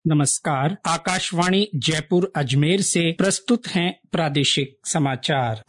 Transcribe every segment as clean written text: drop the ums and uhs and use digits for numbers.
नमस्कार। आकाशवाणी जयपुर अजमेर से प्रस्तुत हैं प्रादेशिक समाचार।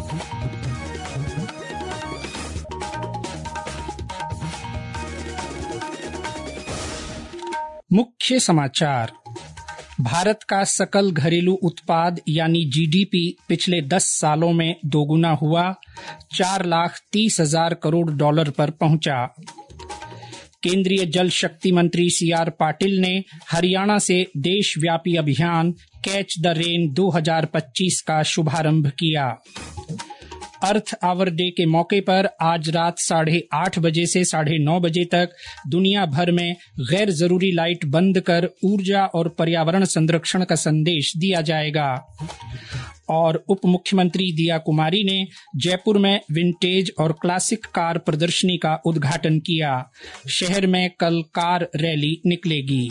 मुख्य समाचार। भारत का सकल घरेलू उत्पाद यानी जीडीपी पिछले 10 सालों में दोगुना हुआ, 4,30,000 करोड़ डॉलर पर पहुंचा। केंद्रीय जल शक्ति मंत्री सीआर पाटिल ने हरियाणा से देशव्यापी अभियान कैच द रेन 2025 का शुभारंभ किया। अर्थ आवर डे के मौके पर आज रात 8:30 बजे से 9:30 बजे तक दुनिया भर में गैर जरूरी लाइट बंद कर ऊर्जा और पर्यावरण संरक्षण का संदेश दिया जाएगा। और उप मुख्यमंत्री दिया कुमारी ने जयपुर में विंटेज और क्लासिक कार प्रदर्शनी का उद्घाटन किया। शहर में कल कार रैली निकलेगी।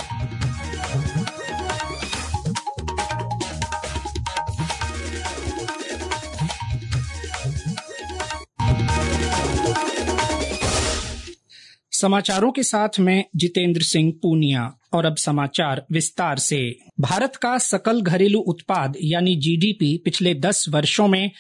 समाचारों के साथ मैं जितेंद्र सिंह पूनिया। और अब समाचार विस्तार से। भारत का सकल घरेलू उत्पाद यानी जीडीपी पिछले 10 वर्षों में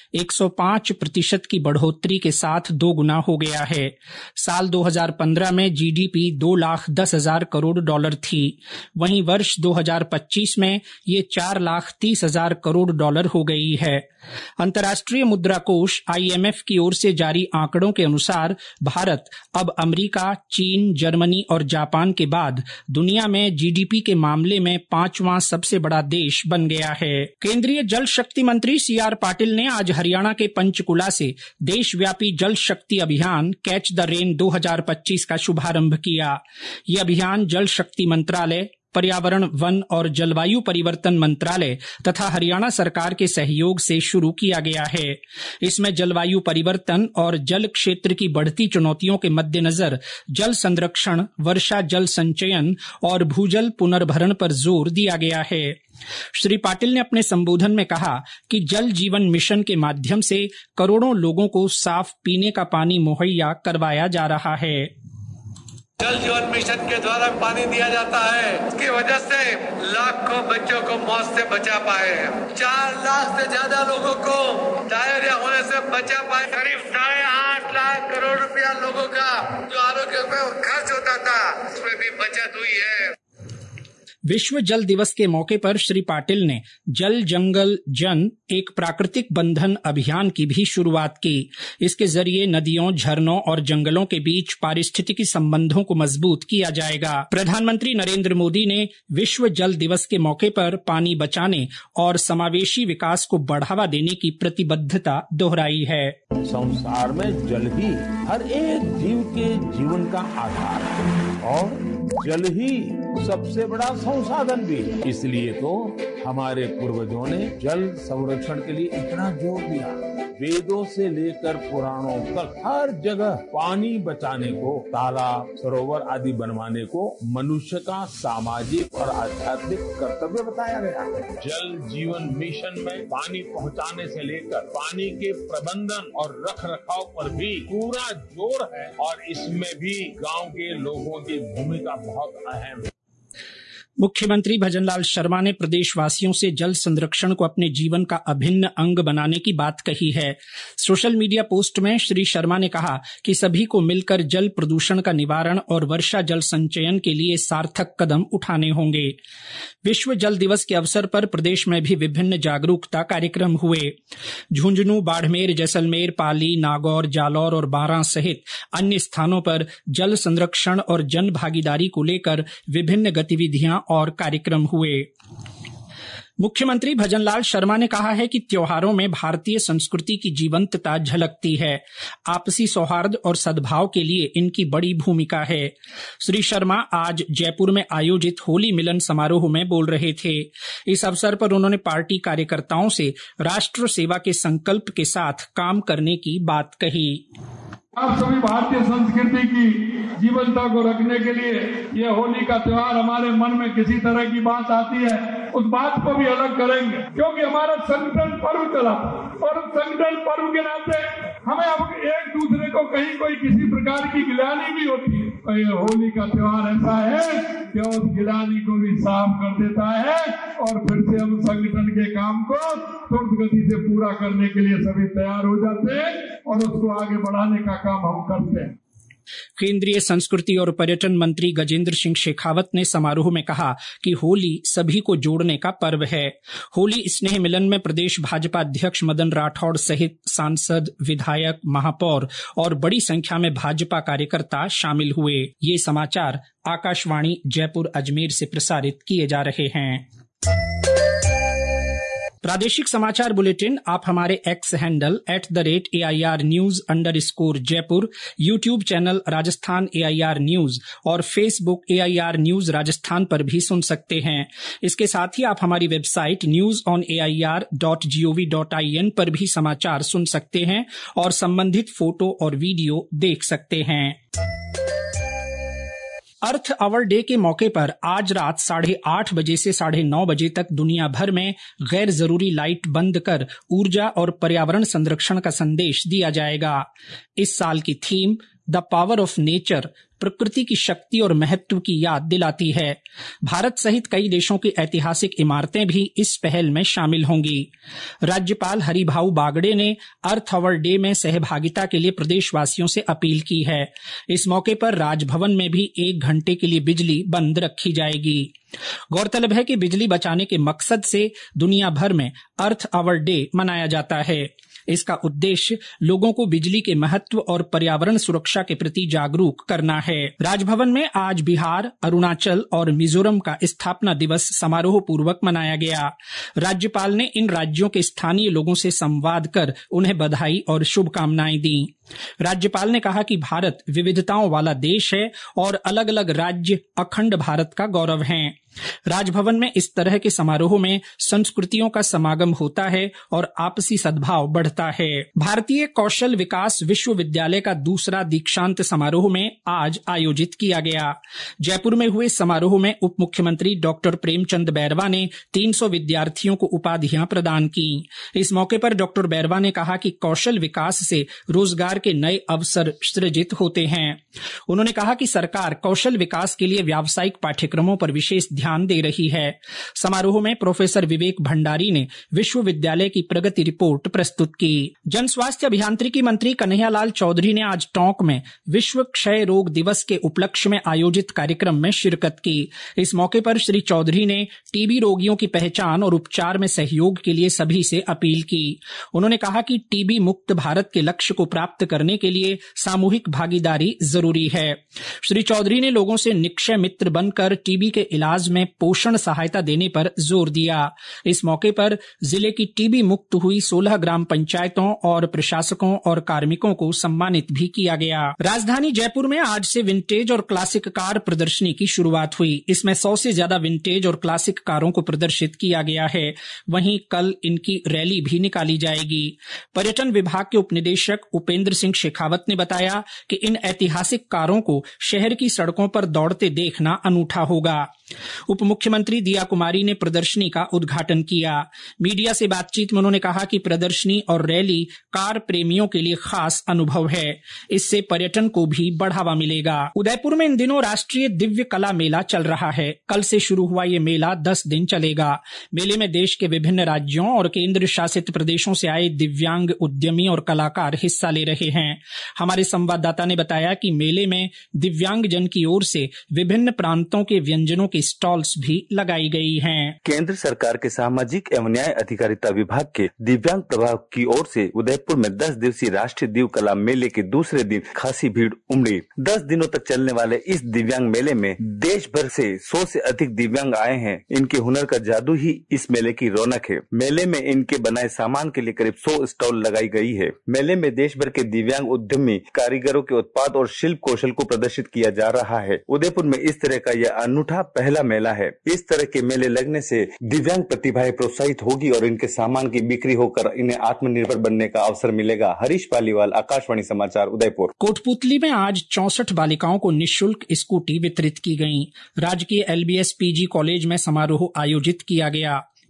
105% की बढ़ोतरी के साथ दोगुना हो गया है। साल 2015 में जीडीपी 2,10,000 करोड़ डॉलर थी। वहीं वर्ष 2025 में ये 4,30,000 करोड़ डॉलर हो गई है। अंतर्राष्ट्रीय मुद्रा कोष IMF की ओर से जारी आंकड़ों के अनुसार भारत अब अमेरिका, चीन, जर्मनी और जापान के बाद दुनिया में जीडीपी के मामले में 5वां सबसे बड़ा देश बन गया है। केंद्रीय जल शक्ति मंत्री सीआर पाटिल ने आज हरियाणा के पंचकुला से देशव्यापी जल शक्ति अभियान कैच द रेन 2025 का शुभारंभ किया। ये अभियान जल शक्ति मंत्रालय, पर्यावरण, वन और जलवायु परिवर्तन मंत्रालय तथा हरियाणा सरकार के सहयोग से शुरू किया गया है। इसमें जलवायु परिवर्तन और जल क्षेत्र की बढ़ती चुनौतियों के मद्देनजर जल संरक्षण, वर्षा जल संचयन और भूजल पुनर्भरण पर जोर दिया गया है। श्री पाटिल ने अपने संबोधन में कहा कि जल जीवन मिशन के माध्यम से करोड़ों लोगों को साफ पीने का पानी मुहैया करवाया जा रहा है। जल जीवन मिशन के द्वारा पानी दिया जाता है। इसकी वजह से लाखों बच्चों को मौत से बचा पाए। 4 लाख से ज्यादा लोगों को डायरिया होने से बचा पाए। करीब 8.5 लाख करोड़ रुपया लोगों का जो आरोग्य में खर्च होता था, उसमें भी बचत हुई है। विश्व जल दिवस के मौके पर श्री पाटिल ने जल जंगल जन एक प्राकृतिक बंधन अभियान की भी शुरुआत की। इसके जरिए नदियों, झरनों और जंगलों के बीच पारिस्थितिकी संबंधों को मजबूत किया जाएगा। प्रधानमंत्री नरेंद्र मोदी ने विश्व जल दिवस के मौके पर पानी बचाने और समावेशी विकास को बढ़ावा देने की प्रतिबद्धता दोहराई है। संसार में जल ही हर एक जीव के जीवन का आधार है और जल ही सबसे बड़ा संसाधन भी है। इसलिए तो हमारे पूर्वजों ने जल संरक्षण के लिए इतना जोर दिया। वेदों से लेकर पुराणों तक हर जगह पानी बचाने को, तालाब, सरोवर आदि बनवाने को मनुष्य का सामाजिक और आध्यात्मिक कर्तव्य बताया गया है। जल जीवन मिशन में पानी पहुंचाने से लेकर पानी के प्रबंधन और रख रखाव पर भी पूरा जोर है और इसमें भी गांव के लोगों की भूमिका बहुत अहम है। मुख्यमंत्री भजनलाल शर्मा ने प्रदेशवासियों से जल संरक्षण को अपने जीवन का अभिन्न अंग बनाने की बात कही है। सोशल मीडिया पोस्ट में श्री शर्मा ने कहा कि सभी को मिलकर जल प्रदूषण का निवारण और वर्षा जल संचयन के लिए सार्थक कदम उठाने होंगे। विश्व जल दिवस के अवसर पर प्रदेश में भी विभिन्न जागरूकता कार्यक्रम हुए। झुंझुनू, बाड़मेर, जैसलमेर, पाली, नागौर, जालौर और बारां सहित अन्य स्थानों पर जल संरक्षण और जन भागीदारी को लेकर विभिन्न गतिविधियां और कार्यक्रम हुए। मुख्यमंत्री भजनलाल शर्मा ने कहा है कि त्योहारों में भारतीय संस्कृति की जीवंतता झलकती है। आपसी सौहार्द और सद्भाव के लिए इनकी बड़ी भूमिका है। श्री शर्मा आज जयपुर में आयोजित होली मिलन समारोह में बोल रहे थे। इस अवसर पर उन्होंने पार्टी कार्यकर्ताओं से राष्ट्र सेवा के संकल्प के साथ काम करने की बात कही। आप सभी भारतीय संस्कृति की जीवंतता को रखने के लिए ये होली का त्योहार हमारे मन में किसी तरह की बात आती है, उस बात को भी अलग करेंगे, क्योंकि हमारा संगठन पर्व चला और संगठन पर्व के नाते हमें अब एक दूसरे को कहीं कोई किसी प्रकार की गिलानी भी होती है और ये होली का त्योहार ऐसा है कि उस गिलानी को भी साफ कर देता है और फिर से हम संगठन के काम को तुरंत गति से पूरा करने के लिए सभी तैयार हो जाते हैं और उसको आगे बढ़ाने का काम हम करते हैं। केंद्रीय संस्कृति और पर्यटन मंत्री गजेंद्र सिंह शेखावत ने समारोह में कहा कि होली सभी को जोड़ने का पर्व है। होली स्नेह मिलन में प्रदेश भाजपा अध्यक्ष मदन राठौड़ सहित सांसद, विधायक, महापौर और बड़ी संख्या में भाजपा कार्यकर्ता शामिल हुए। ये समाचार आकाशवाणी जयपुर अजमेर से प्रसारित किए जा रहे हैं। प्रादेशिक समाचार बुलेटिन आप हमारे X handle @AIR News_ Jaipur, YouTube channel Rajasthan AIR news और फेसबुक AIR न्यूज राजस्थान पर भी सुन सकते हैं। इसके साथ ही आप हमारी वेबसाइट newsonair.gov.in पर भी समाचार सुन सकते हैं और संबंधित फोटो और वीडियो देख सकते हैं। अर्थ आवर डे के मौके पर आज रात 8:30 बजे से 9:30 बजे तक दुनिया भर में गैर जरूरी लाइट बंद कर ऊर्जा और पर्यावरण संरक्षण का संदेश दिया जाएगा। इस साल की theme the power of nature प्रकृति की शक्ति और महत्व की याद दिलाती है। भारत सहित कई देशों की ऐतिहासिक इमारतें भी इस पहल में शामिल होंगी। राज्यपाल हरिभाऊ बागड़े ने अर्थ आवर डे में सहभागिता के लिए प्रदेशवासियों से अपील की है। इस मौके पर राजभवन में भी 1 घंटे के लिए बिजली बंद रखी जाएगी। गौरतलब है कि बिजली बचाने के मकसद से दुनिया भर में अर्थ आवर डे मनाया जाता है। इसका उद्देश्य लोगों को बिजली के महत्व और पर्यावरण सुरक्षा के प्रति जागरूक करना है। राजभवन में आज बिहार, अरुणाचल और मिजोरम का स्थापना दिवस समारोह पूर्वक मनाया गया। राज्यपाल ने इन राज्यों के स्थानीय लोगों से संवाद कर उन्हें बधाई और शुभकामनाएं दी। राज्यपाल ने कहा कि भारत विविधताओं वाला देश है और अलग अलग राज्य अखंड भारत का गौरव हैं। राजभवन में इस तरह के समारोह में संस्कृतियों का समागम होता है और आपसी सद्भाव बढ़ता है। भारतीय कौशल विकास विश्वविद्यालय का दूसरा दीक्षांत समारोह में आज आयोजित किया गया। जयपुर में हुए समारोह में उप मुख्यमंत्री डॉक्टर प्रेमचंद बैरवा ने 300 विद्यार्थियों को उपाधियां प्रदान की। इस मौके पर डॉक्टर बैरवा ने कहा कि कौशल विकास से रोजगार के नए अवसर सृजित होते हैं। उन्होंने कहा कि सरकार कौशल विकास के लिए व्यावसायिक पाठ्यक्रमों पर विशेष ध्यान दे रही है। समारोह में प्रोफेसर विवेक भंडारी ने विश्वविद्यालय की प्रगति रिपोर्ट प्रस्तुत की। जन स्वास्थ्य अभियांत्रिकी मंत्री कन्हैयालाल चौधरी ने आज टोंक में विश्व क्षय रोग दिवस के उपलक्ष्य में आयोजित कार्यक्रम में शिरकत की। इस मौके पर श्री चौधरी ने टीबी रोगियों की पहचान और उपचार में सहयोग के लिए सभी से अपील की। उन्होंने कहा कि टीबी मुक्त भारत के लक्ष्य को प्राप्त करने के लिए सामूहिक भागीदारी जरूरी है। श्री चौधरी ने लोगों से निक्षय मित्र बनकर टीबी के इलाज में पोषण सहायता देने पर जोर दिया। इस मौके पर जिले की टीबी मुक्त हुई 16 ग्राम पंचायतों और प्रशासकों और कार्मिकों को सम्मानित भी किया गया। राजधानी जयपुर में आज से विंटेज और क्लासिक कार प्रदर्शनी की शुरुआत हुई। इसमें 100 से ज्यादा विंटेज और क्लासिक कारों को प्रदर्शित किया गया है। वहीं कल इनकी रैली भी निकाली जाएगी। पर्यटन विभाग के उपनिदेशक उपेंद्र सिंह शेखावत ने बताया कि इन ऐतिहासिक कारों को शहर की सड़कों पर दौड़ते देखना अनूठा होगा। उप मुख्यमंत्री दिया कुमारी ने प्रदर्शनी का उद्घाटन किया। मीडिया से बातचीत में उन्होंने कहा कि प्रदर्शनी और रैली कार प्रेमियों के लिए खास अनुभव है। इससे पर्यटन को भी बढ़ावा मिलेगा। उदयपुर में इन दिनों राष्ट्रीय दिव्य कला मेला चल रहा है। कल से शुरू हुआ ये मेला 10 दिन चलेगा। मेले में देश के विभिन्न राज्यों और केंद्र शासित प्रदेशों से आए दिव्यांग उद्यमी और कलाकार हिस्सा ले रहे हैं। हमारे संवाददाता ने बताया कि मेले में दिव्यांगजन की ओर से विभिन्न प्रांतों के व्यंजनों की स्टॉल्स भी लगाई गई हैं। केंद्र सरकार के सामाजिक एवं न्याय अधिकारिता विभाग के दिव्यांग प्रभाग की ओर से उदयपुर में 10 दिवसीय राष्ट्रीय दिव्य कला मेले के दूसरे दिन खासी भीड़ उमड़ी। 10 दिनों तक चलने वाले इस दिव्यांग मेले में देश भर से 100 से अधिक दिव्यांग आए हैं। इनके हुनर का जादू ही इस मेले की रौनक है। मेले में इनके बनाए सामान के लिए करीब 100 स्टॉल लगाई गई है। मेले में देश भर के दिव्यांग उद्यमी कारीगरों के उत्पाद और शिल्प कौशल को प्रदर्शित किया जा रहा है। उदयपुर में इस तरह का यह अनूठा पहला मेला है। इस तरह के मेले लगने से दिव्यांग प्रतिभाएं प्रोत्साहित होगी और इनके सामान की बिक्री होकर इन्हें आत्मनिर्भर बनने का अवसर मिलेगा। हरीश पालीवाल, आकाशवाणी समाचार, उदयपुर। कोटपुतली में आज 64 बालिकाओं को निःशुल्क स्कूटी वितरित की गयी। राजकीय LBS PG कॉलेज में समारोह आयोजित किया गया।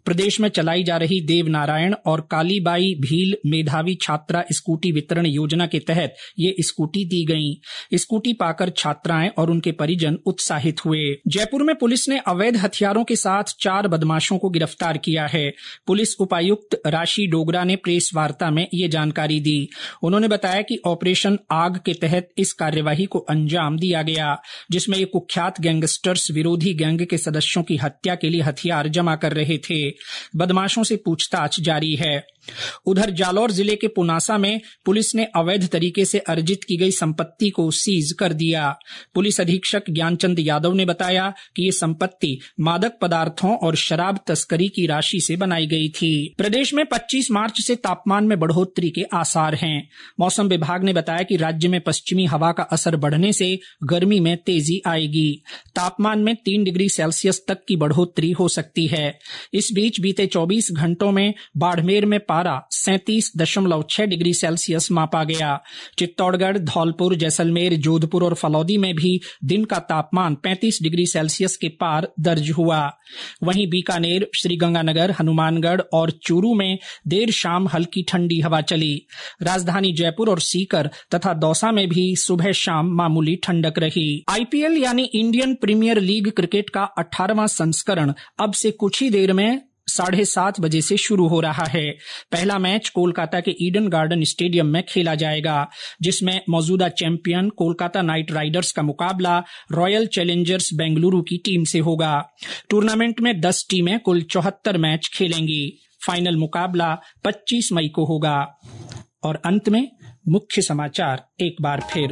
प्रदेश में चलाई जा रही देवनारायण और कालीबाई भील मेधावी छात्रा स्कूटी वितरण योजना के तहत ये स्कूटी दी गईं। स्कूटी पाकर छात्राएं और उनके परिजन उत्साहित हुए। जयपुर में पुलिस ने अवैध हथियारों के साथ 4 बदमाशों को गिरफ्तार किया है। पुलिस उपायुक्त राशि डोगरा ने प्रेस वार्ता में ये जानकारी दी। उन्होंने बताया कि ऑपरेशन आग के तहत इस कार्यवाही को अंजाम दिया गया, जिसमें ये कुख्यात गैंगस्टर्स विरोधी गैंग के सदस्यों की हत्या के लिए हथियार जमा कर रहे थे। बदमाशों से पूछताछ जारी है। उधर जालौर जिले के पुनासा में पुलिस ने अवैध तरीके से अर्जित की गई संपत्ति को सीज कर दिया। पुलिस अधीक्षक ज्ञानचंद यादव ने बताया कि ये संपत्ति मादक पदार्थों और शराब तस्करी की राशि से बनाई गई थी। प्रदेश में 25 मार्च से तापमान में बढ़ोतरी के आसार हैं। मौसम विभाग ने बताया कि राज्य में पश्चिमी हवा का असर बढ़ने से गर्मी में तेजी आएगी। तापमान में 3 डिग्री सेल्सियस तक की बढ़ोतरी हो सकती है। इस बीच बीते 24 घंटों में बाड़मेर में पारा 37.6 डिग्री सेल्सियस मापा गया। चित्तौड़गढ़, धौलपुर, जैसलमेर, जोधपुर और फलौदी में भी दिन का तापमान 35 डिग्री सेल्सियस के पार दर्ज हुआ। वहीं बीकानेर, श्रीगंगानगर, हनुमानगढ़ और चूरू में देर शाम हल्की ठंडी हवा चली। राजधानी जयपुर और सीकर तथा दौसा में भी सुबह शाम मामूली ठंडक रही। आईपीएल यानी इंडियन प्रीमियर लीग क्रिकेट का 18वां संस्करण अब से कुछ ही देर में 7:30 बजे से शुरू हो रहा है। पहला मैच कोलकाता के ईडन गार्डन स्टेडियम में खेला जाएगा, जिसमें मौजूदा चैंपियन कोलकाता नाइट राइडर्स का मुकाबला रॉयल चैलेंजर्स बेंगलुरु की टीम से होगा। टूर्नामेंट में 10 टीमें कुल 74 मैच खेलेंगी। फाइनल मुकाबला 25 मई को होगा। और अंत में मुख्य समाचार एक बार फिर।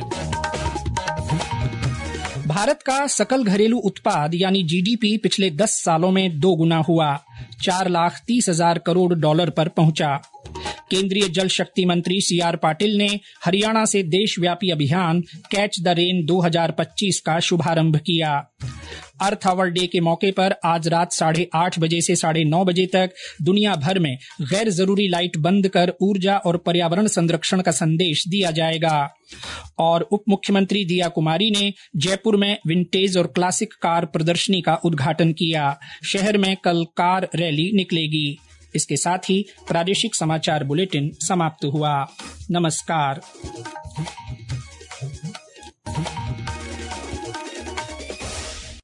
भारत का सकल घरेलू उत्पाद यानी जीडीपी पिछले 10 सालों में 2 गुना हुआ, 4,30,000 करोड़ डॉलर पर पहुंचा। केंद्रीय जल शक्ति मंत्री सीआर पाटिल ने हरियाणा से देशव्यापी अभियान कैच द रेन 2025 का शुभारंभ किया। अर्थ आवर डे के मौके पर आज रात 8:30 बजे से 9:30 बजे तक दुनिया भर में गैर जरूरी लाइट बंद कर ऊर्जा और पर्यावरण संरक्षण का संदेश दिया जाएगा। और उप मुख्यमंत्री दिया कुमारी ने जयपुर में विंटेज और क्लासिक कार प्रदर्शनी का उद्घाटन किया। शहर में कल कार रैली निकलेगी। इसके साथ ही प्रादेशिक समाचार बुलेटिन समाप्त हुआ। नमस्कार।